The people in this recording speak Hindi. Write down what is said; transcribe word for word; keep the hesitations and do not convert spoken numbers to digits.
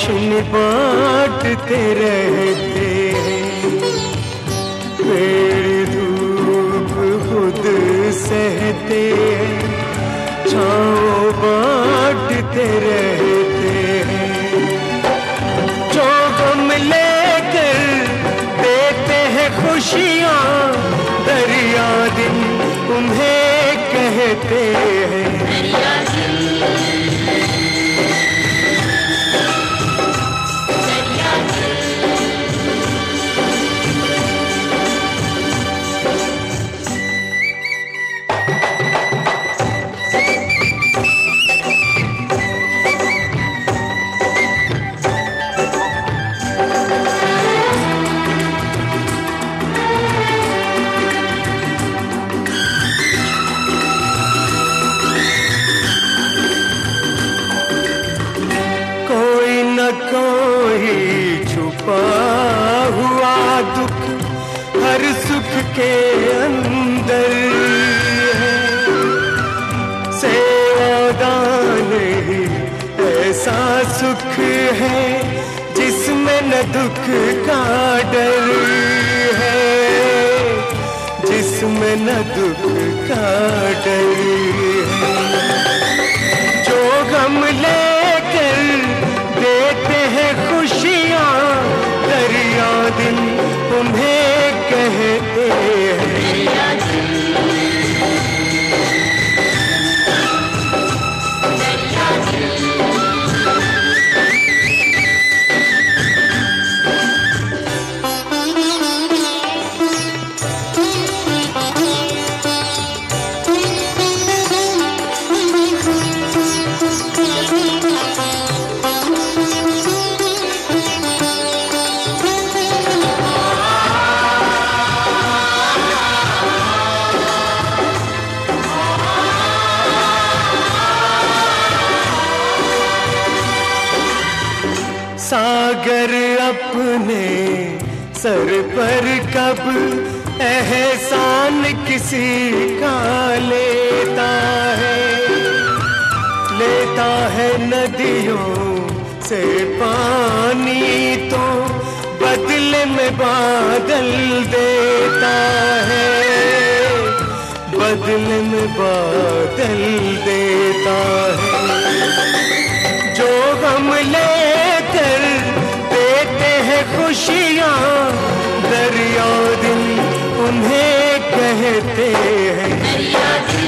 रोशनी बांटते रहते हैं। पेड़ धूप खुद सहते हैं, छाँव बांटते रहते हैं। जो गम लेकर देते हैं खुशियाँ, दरिया दिन उन्हें कहते हैं। कोई छुपा हुआ दुख हर सुख के अंदर है। सेवादान ही ऐसा सुख है जिसमें न दुख का डर है, जिसमें न दुख का डर है। जो गम लेकर देते हैं खुशियाँ, दरिया दिन उन्हें कहते हैं। सागर अपने सर पर कब एहसान किसी का लेता है। लेता है नदियों से पानी तो बदले में बादल देता है, बदले में बादल देता है। जो गम लेकर देते हैं खुशियाँ, दरिया दिन उन्हें कहते हैं।